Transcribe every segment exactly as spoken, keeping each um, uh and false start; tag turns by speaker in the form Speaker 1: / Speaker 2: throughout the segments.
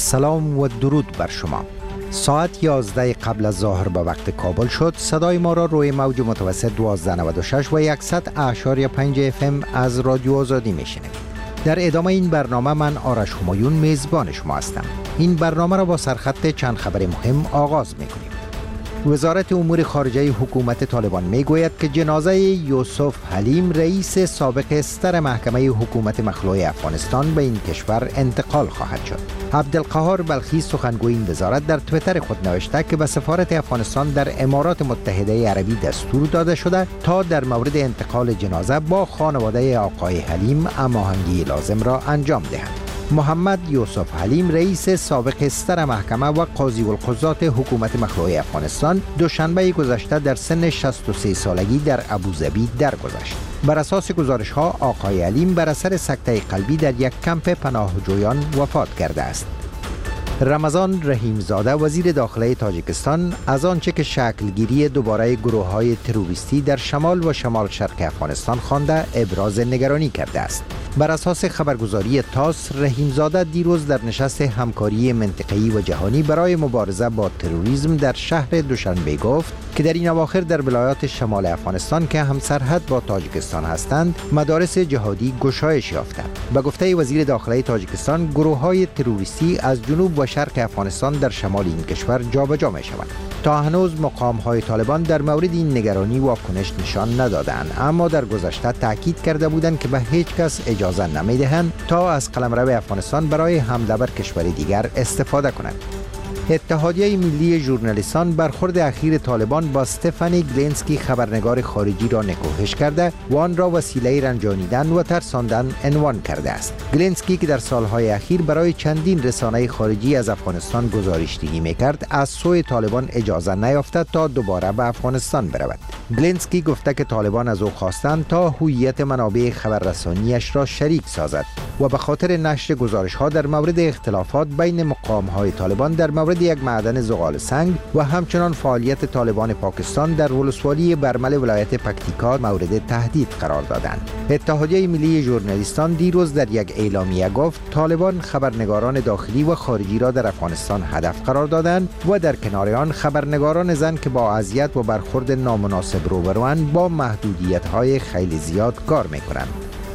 Speaker 1: سلام و درود بر شما. ساعت یازده قبل از ظهر به وقت کابل شد. صدای ما را روی موج متوسط دوازده نود و شش و صد اعشاری پنج اف ام از رادیو آزادی میشنوید. در ادامه این برنامه من آرش همایون میزبان شما هستم. این برنامه را با سرخط چند خبر مهم آغاز میکنیم. وزارت امور خارجه حکومت طالبان میگوید که جنازه یوسف حلیم رئیس سابق ستر محکمه حکومت مخلوع افغانستان به این کشور انتقال خواهد شد. عبدالقهار بلخی سخنگوی این وزارت در تویتر خود نوشته که به سفارت افغانستان در امارات متحده عربی دستور داده شده تا در مورد انتقال جنازه با خانواده آقای حلیم هماهنگی لازم را انجام دهند. محمد یوسف حلیم رئیس سابق ستر محکمه و قاضی القضات حکومت مخلوع افغانستان دوشنبه گذشته در سن شصت و سه سالگی در ابوظبی درگذشت. بر اساس گزارش ها آقای حلیم بر اثر سکته قلبی در یک کمپ پناهجویان وفات کرده است. رمضان رحیمزاده وزیر داخله تاجیکستان از آنچه که شکلگیری دوباره گروه‌های تروریستی در شمال و شمال شرق افغانستان خوانده ابراز نگرانی کرده است. بر اساس خبرگزاری تاس، رحیمزاده دیروز در نشست همکاری منطقه‌ای و جهانی برای مبارزه با تروریسم در شهر دوشنبه گفت که در این اواخر در ولایات شمال افغانستان که همسرحد با تاجیکستان هستند، مدارس جهادی گشایش یافتند. به گفته وزیر داخله تاجیکستان، گروه‌های تروریستی از جنوب و شرق افغانستان در شمال این کشور جابجا می‌شوند. تا هنوز مقام‌های طالبان در مورد این نگرانی واکنش نشان ندادند، اما در گذشته تاکید کرده بودند که به هیچ کس اجازه نمی‌دهند تا از قلمرو افغانستان برای حمله بر کشور دیگر استفاده کنند. اتحادیه ملی ژورنالیستان برخورد اخیر طالبان با استفانی گلنسکی خبرنگار خارجی را نکوهش کرده و آن را وسیله رنجانیدن و ترساندن عنوان کرده است. گلنسکی که در سالهای اخیر برای چندین رسانه خارجی از افغانستان گزارشدهی میکرد، از سوی طالبان اجازه نیافته تا دوباره به افغانستان برود. گلنسکی گفته که طالبان از او خواستند تا هویت منابع خبررسانیش را شریک سازد و به خاطر نشر گزارش‌ها در مورد اختلافات بین مقام‌های طالبان در مورد یک معدن زغال سنگ و همچنان فعالیت طالبان پاکستان در ولسوالی برمل ولایت پکتیکا مورد تهدید قرار دادند. اتحادیه ملی ژورنالیستان دیروز در یک اعلامیه گفت طالبان خبرنگاران داخلی و خارجی را در افغانستان هدف قرار دادند و در کنار آن خبرنگاران زن که با اذیت و برخورد نامناسب روبروند با محدودیت‌های خیلی زیاد کار می‌کنند.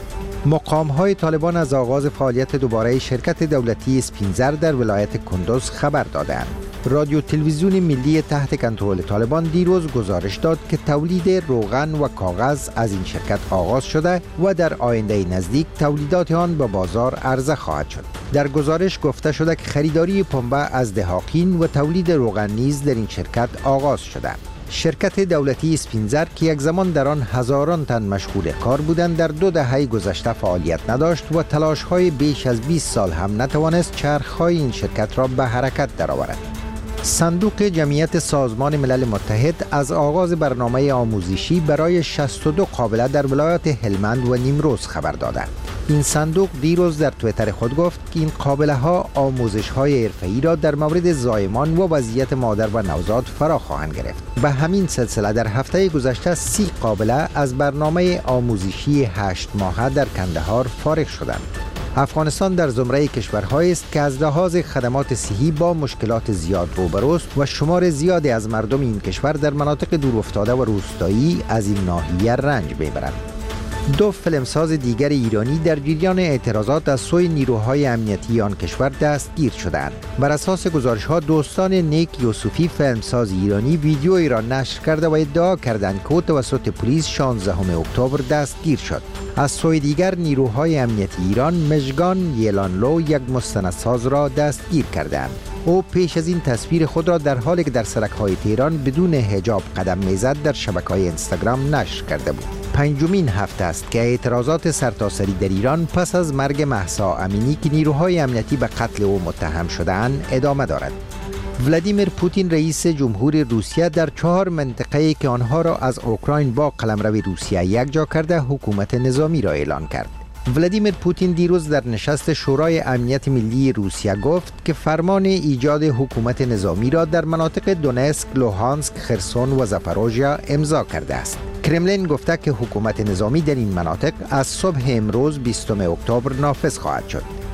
Speaker 1: مقام‌های طالبان از آغاز فعالیت دوباره شرکت دولتی اسپینزر در ولایت کندوز خبر دادند. رادیو تلویزیون ملی تحت کنترل طالبان دیروز گزارش داد که تولید روغن و کاغذ از این شرکت آغاز شده و در آینده نزدیک تولیدات آن به بازار عرضه خواهد شد. در گزارش گفته شده که خریداری پنبه از دهاقین و تولید روغن نیز در این شرکت آغاز شده. شرکت دولتی اسپینزر که یک زمان در آن هزاران تن مشغول کار بودند، در دو دهه گذشته فعالیت نداشت و تلاش‌های بیش از بیست سال هم نتوانست چرخ‌های این شرکت را به حرکت درآورد. صندوق جمعیت سازمان ملل متحد از آغاز برنامه آموزشی برای شصت و دو قابله در ولایات هلمند و نیمروز خبر دادند. این صندوق دیروز در تویتر خود گفت که این قابله ها آموزش های حرفه‌ای را در مورد زایمان و وضعیت مادر و نوزاد فرا خواهند گرفت. به همین سلسله در هفته گذشته سی قابله از برنامه آموزشی هشت ماهه در کندهار فارغ شدند. افغانستان در زمره کشورهایی است که از لحاظ خدمات صحی با مشکلات زیاد روبروست و شمار زیادی از مردم این کشور در مناطق دورافتاده و روستایی از این ناحیه رنج میبرند. دو فیلمساز دیگر ایرانی در جریان اعتراضات از سوی نیروهای امنیتی آن کشور دستگیر شدند. بر اساس گزارش‌ها دوستان نیک یوسفی فیلمساز ایرانی ویدیویی را نشر کرده و ادعا کردند که او توسط پلیس شانزدهم اکتبر دستگیر شد. از سوی دیگر نیروهای امنیتی ایران مژگان یلانلو یک مستندساز را دستگیر کردند. او پیش از این تصویر خود را در حالی که در سرک‌های تهران بدون حجاب قدم می‌زد در شبکه‌های اینستاگرام نشر کرده بود. پنجمین هفته است که اعتراضات سرتاسری در ایران پس از مرگ مهسا امینی که نیروهای امنیتی به قتل او متهم شده‌اند ادامه دارد. ولادیمیر پوتین رئیس جمهور روسیه در چهار منطقه‌ای که آنها را از اوکراین با قلمرو روسیه یکجا کرده حکومت نظامی را اعلان کرد. ولادیمیر پوتین دیروز در نشست شورای امنیت ملی روسیه گفت که فرمان ایجاد حکومت نظامی را در مناطق دونسک، لوهانسک، خرسون و زاپاروژیا امضا کرده است. کرملین گفته که حکومت نظامی در این مناطق از صبح امروز بیستم اکتبر نافذ خواهد شد.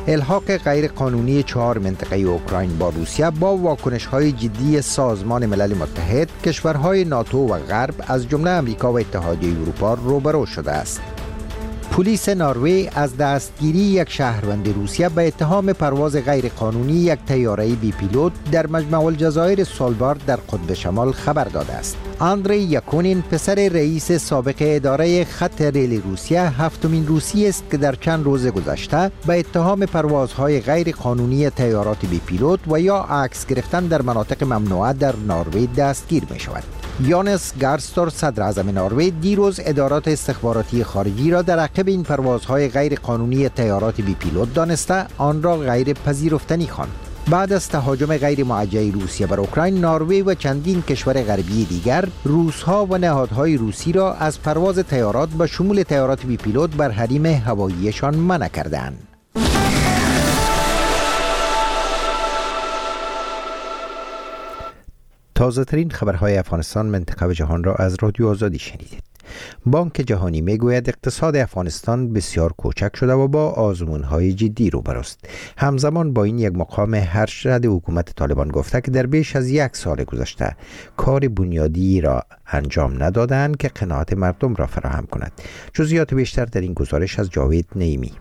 Speaker 1: الحاق غیرقانونی چهار منطقه اوکراین با روسیه با واکنش‌های جدی سازمان ملل متحد، کشورهای ناتو و غرب از جمله آمریکا و اتحادیه اروپا روبرو شده است. پلیس نروژ از دستگیری یک شهروند روسیه به اتهام پرواز غیرقانونی یک طیاره بی پیلوت در مجمع الجزایر سولبارد در قطب شمال خبر داده است. اندری یاکونین پسر رئیس سابق اداره خط ریل روسیه هفتمین روسی است که در چند روز گذشته به اتهام پروازهای غیرقانونی طیارات بی پیلوت و یا عکس گرفتن در مناطق ممنوعه در نروژ دستگیر می شود. یانس گارستور صدر اعظم نروژ دیروز ادارات استخباراتی خارجی را در عقب این پروازهای غیر قانونی طیارات بی پیلوت دانسته آن را غیر پذیرفتنی خواند. بعد از تهاجم غیر موجه روسیه بر اوکراین، نروژ و چندین کشور غربی دیگر روس‌ها و نهادهای روسی را از پرواز طیارات به شمول طیارات بی پیلوت بر حریم هواییشان منع کردند. تازه ترین خبرهای افغانستان، منطقه و جهان را از رادیو آزادی شنیدید. بانک جهانی میگوید اقتصاد افغانستان بسیار کوچک شده و با آزمون‌های جدی روبروست. همزمان با این یک مقام ارشد حکومت طالبان گفته که در بیش از یک سال گذشته کار بنیادی را انجام ندادند که قناعت مردم را فراهم کند. جزئیات بیشتر در این گزارش از جاوید نعیمی.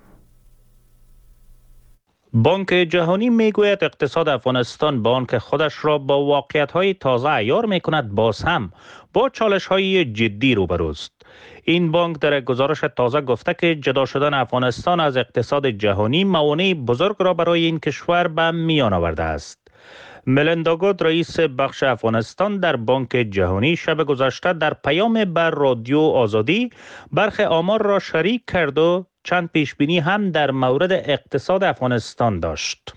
Speaker 2: بانک جهانی میگوید اقتصاد افغانستان با آنکه خودش را با واقعیت‌های تازه عیار می‌کند، باز هم با چالش‌های جدی روبروست. این بانک در یک گزارش تازه گفته که جدا شدن افغانستان از اقتصاد جهانی موانع بزرگ را برای این کشور به میان آورده است. ملیندا گود، رئیس بخش افغانستان در بانک جهانی، شب گذشته در پیام بر رادیو آزادی برخی آمار را شریک کرد و چند پیشبینی هم در مورد اقتصاد افغانستان داشت.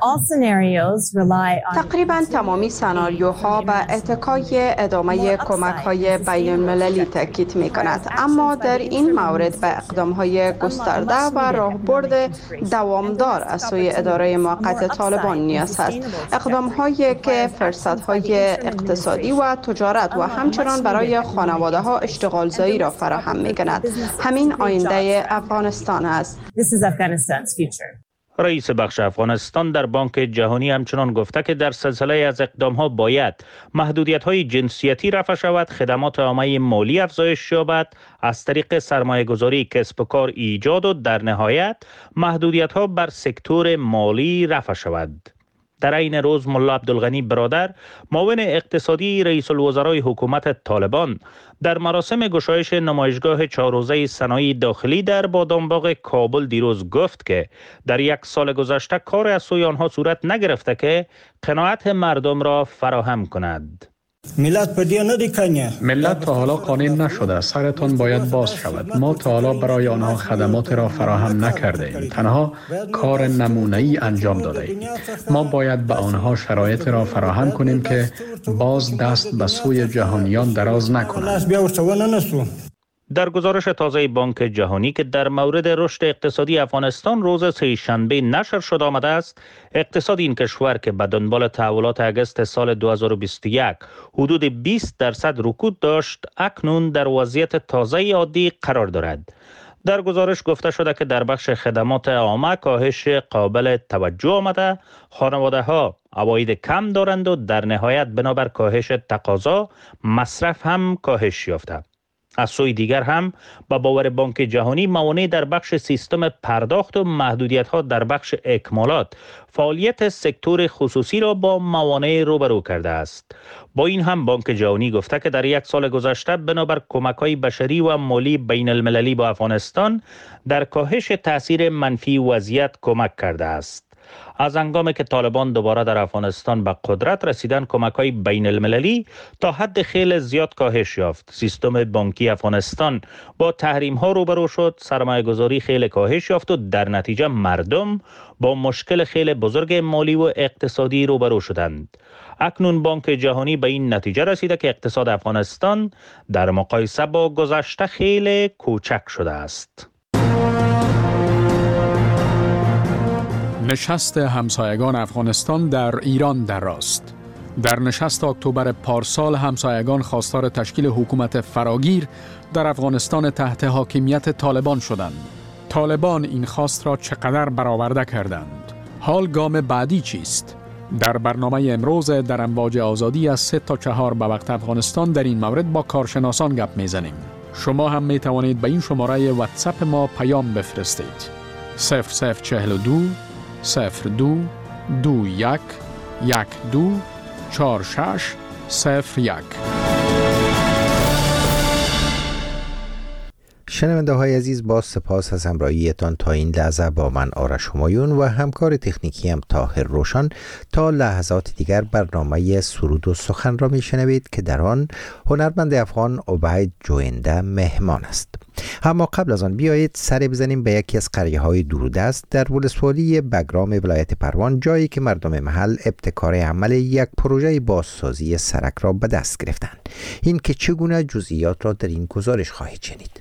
Speaker 3: تقریبا تمامی سناریوها به اتکای ادامه کمک‌های بین‌المللی تاکید می‌کند، اما در این مورد به اقدام‌های گسترده و راهبرد دوامدار از سوی اداره موقت طالبان نیاز است. اقدام‌هایی که فرصت‌های اقتصادی و تجارت و همچنان برای خانواده‌ها اشتغالزایی را فراهم می‌کند. همین آینده افغانستان است.
Speaker 2: رئیس بخش افغانستان در بانک جهانی همچنان گفته که در سلسله از اقدام‌ها باید محدودیت‌های جنسیتی رفع شود، خدمات عامه مالی افزایش یابد، از طریق سرمایه‌گذاری کسب و کار ایجاد و در نهایت محدودیت‌ها بر سکتور مالی رفع شود. در این روز ملا عبدالغنی برادر، معاون اقتصادی رئیس الوزرای حکومت طالبان، در مراسم گشایش نمایشگاه چهار روزه صنایع داخلی در بادامباغ کابل دیروز گفت که در یک سال گذشته کار از سوی آنها صورت نگرفته که قناعت مردم را فراهم کند.
Speaker 4: ملت پدیه ندی کنه.
Speaker 5: ملت تا حالا قانع نشده، سرتان باید باز شود. ما تا حالا برای آنها خدمات را فراهم نکرده ایم، تنها کار نمونه‌ای انجام داده ایم. ما باید به آنها شرایط را فراهم کنیم که باز دست به سوی جهانیان دراز نکنند.
Speaker 2: در گزارش تازه بانک جهانی که در مورد رشد اقتصادی افغانستان روز سه‌شنبه نشر شده آمده است، اقتصاد این کشور که به دنبال تحولات آگوست سال دو هزار و بیست و یک حدود بیست درصد رکود داشت، اکنون در وضعیت تازه عادی قرار دارد. در گزارش گفته شده که در بخش خدمات عامه کاهش قابل توجه آمده، خانواده‌ها عواید کم دارند و در نهایت بنابر کاهش تقاضا مصرف هم کاهش یافته. از سوی دیگر هم با باور بانک جهانی موانع در بخش سیستم پرداخت و محدودیت‌ها در بخش اکمالات فعالیت سکتور خصوصی را با موانع روبرو کرده است. با این هم بانک جهانی گفته که در یک سال گذشته بنابر کمک‌های بشری و مالی بین المللی با افغانستان در کاهش تاثیر منفی وضعیت کمک کرده است. از هنگامی که طالبان دوباره در افغانستان به قدرت رسیدن، کمک‌های بین المللی تا حد خیلی زیاد کاهش یافت. سیستم بانکی افغانستان با تحریم‌ها روبرو شد، سرمایه‌گذاری خیلی کاهش یافت و در نتیجه مردم با مشکل خیلی بزرگ مالی و اقتصادی روبرو شدند. اکنون بانک جهانی به این نتیجه رسیده که اقتصاد افغانستان در مقایسه با گذشته خیلی کوچک شده است.
Speaker 6: نشست همسایگان افغانستان در ایران در راست. در نشست اکتبر پارسال همسایگان خواستار تشکیل حکومت فراگیر در افغانستان تحت حاکمیت طالبان شدند. طالبان این خواست را چقدر برآورده کردند؟ حال گام بعدی چیست؟ در برنامه امروز در امواج آزادی از سه تا چهار به وقت افغانستان در این مورد با کارشناسان گپ میزنیم. شما هم می توانید به این شماره واتساپ ما پیام بفرستید. صفر صفر چهل دو صفر دو دو یک یک دو چهار شش صفر یک.
Speaker 1: شنونده های عزیز، با سپاس از همراهیتان تا این لحظه با من آرش همایون و همکار تکنیکی هم طاهر روشن. تا لحظات دیگر برنامه سرود و سخن را میشنوید که در آن هنرمند افغان عبید جوینده مهمان است. اما قبل از آن بیایید سر بزنیم به یکی از قریه های دوردست در ولسوالی بگرام ولایت پروان، جایی که مردم محل ابتکار عمل یک پروژه بازسازی سرک را به دست گرفتند. این که چگونه جزئیات را در این گزارش خواهید شنید.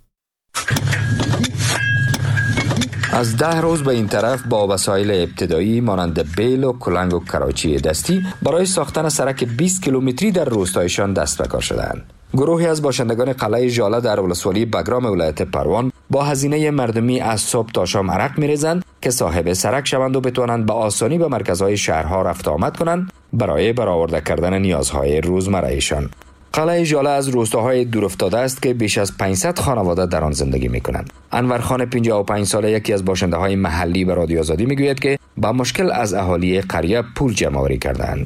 Speaker 7: از ده روز به این طرف با وسایل ابتدایی مانند بیل و کلنگ و کراچی دستی برای ساختن سرک بیست کیلومتری در روستایشان دست به کار شدند. گروهی از باشندگان قلعه ژاله در ولسوالی بگرام ولایت پروان با هزینه مردمی از صبح تا شام عرق می‌ریزند که صاحب سرک شوند و بتوانند به آسانی به مرکزهای شهرها رفت آمد کنند برای برآورده کردن نیازهای روزمره‌ایشان. قلعه ژاله از روستاهای دورافتاده است که بیش از پانصد خانواده در آن زندگی می‌کنند. انور خان پنجاه و پنج ساله یکی از باشنده‌های محلی به رادیو آزادی می‌گوید که با مشکل از اهالی قریه پول جمع‌آوری کردند.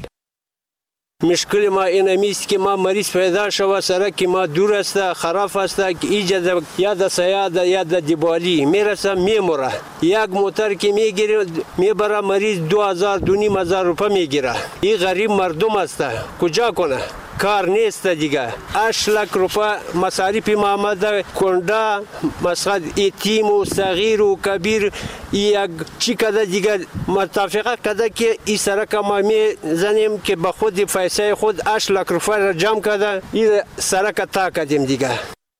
Speaker 8: مشکل ما این است که ما مریض پیدا شود، سرک ما دور است، خراب است، ایجاد یا د سیاد یا د دیوالی میرسه میموره. یک موتر که میگیره میبره مریض دو هزار دو نیم هزار روپیه میگیره. این غریب مردم است، کجا کنه؟ کار نیست دیگه. هشت لک روپیه مصارف ما آمده، کنده مثلا یتیم و صغیر و کبیر یک چی کده دیگه متفقه کده که این سرک ما میزنیم که به خود پیسه خود هشت لک روپیه را جمع کده این سرک تا کدیم دیگه.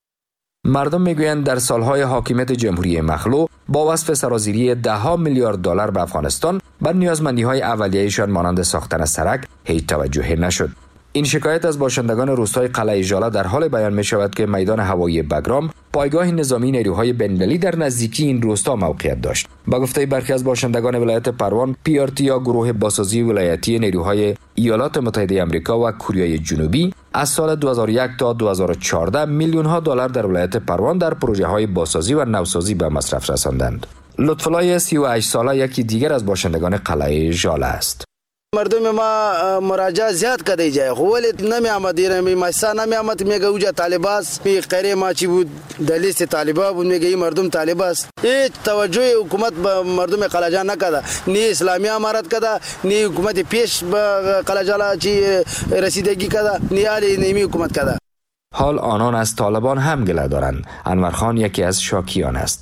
Speaker 7: مردم میگویند در سالهای حاکمیت جمهوری مخلو با وصف سرازیری ده ها میلیارد دلار به افغانستان بر نیازمندی‌های اولیه‌ایشان مانند ساختن سرک هیچ توجهی نشد. این شکایت از باشندگان روستای قلعه ژاله در حال بیان می شود که میدان هوایی بگرام پایگاه نظامی نیروهای بین‌المللی در نزدیکی این روستا موقعیت داشت. با گفته برخی از باشندگان ولایت پروان، پی آر تی یا گروه بازسازی ولایتی نیروهای ایالات متحده آمریکا و کره جنوبی از سال دو هزار و یک تا دو هزار و چهارده میلیون ها دلار در ولایت پروان در پروژه های بازسازی و نوسازی به مصرف رساندند. لطفالله سی و هشت ساله یکی دیگر از باشندگان قلعه ژاله است.
Speaker 9: مردم ما مراجعه زیاد کردی جای ولی نمی آمد ایران میسا نمی آمد میگه اوجا طالباست می قره ما چی بود دلیست طالبا بود میگه این مردم طالباست. هیچ توجه حکومت به مردم قلعه ژاله نکرده، نی اسلامی امارت کرده، نی حکومت پیش به قلعه ژاله چی رسیدگی کرده، نی علی نیمی حکومت کرده.
Speaker 7: حال آنان از طالبان هم گله دارند. انور خان یکی از شاکیان است.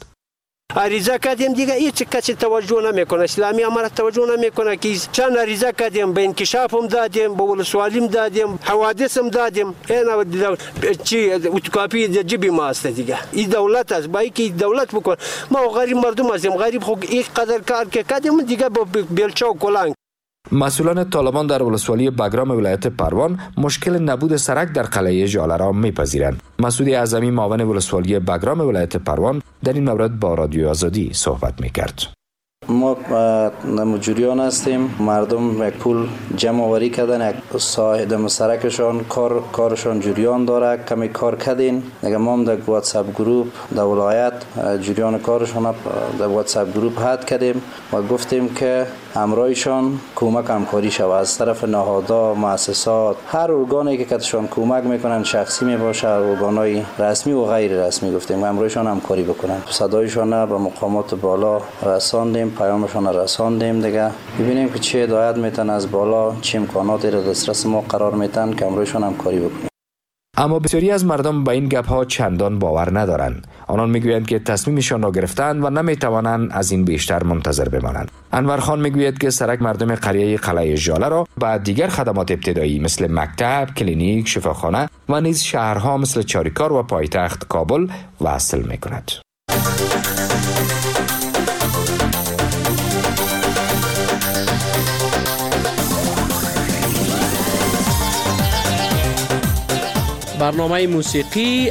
Speaker 8: عریضه کردیم دیگه هیچ کسی توجه نمیکنه، اسلامی امارت توجه نمیکنه که چند عریضه کردیم به انکشاف هم دادیم، به ولسوالیم دادیم، حوادث هم دادیم، اینا چی اتکاپی جیبی ما است دیگه. این دولت است، با اینکه دولت بکن ما غریب مردم هستیم، غریب خو یک قدر کار که کردیم دیگه با بیلچه و کلنگ.
Speaker 7: مسئولان طالبان در ولسوالی بگرام ولایت پروان مشکل نبود سرک در قلعه ژاله را میپذیرند. مسعود اعظمی معاون ولسوالی بگرام ولایت پروان در این مورد با رادیو آزادی صحبت میکرد.
Speaker 10: ما مجریان هستیم، مردم یک پول جمع آوری کردن، یک صاحب سرکشان کار کارشان جریان داره، کمی کار کردین دیگه. ما هم در واتساپ گروپ در ولایت جریان کارشان در واتساپ گروپ حد کردیم و گفتیم که همراهشان کمک همکاری شود از طرف نهادها، مؤسسات، هر ارگانی که کتشان کمک میکنن، شخصی می باشه، ارگانای رسمی و غیر رسمی، گفتیم همراهشان همکاری بکنن. صدایشان به مقامات بالا رساندیم، پیامشان رساندیم دیگه. ببینیم که چه هدایت میتن از بالا، چه امکاناتی را دسترس ما قرار میتن که همراهشان همکاری بکنیم.
Speaker 7: اما بسیاری از مردم به این گپ ها چندان باور ندارند. آنان میگویند که تصمیمشان را گرفتند و نمیتوانند از این بیشتر منتظر بمانند. انور خان میگوید که سرک مردم قریه قلعه ژاله را با دیگر خدمات ابتدایی مثل مکتب، کلینیک، شفاخانه و نیز شهرها مثل چاریکار و پایتخت کابل وصل میکند.
Speaker 11: برنامه موسیقی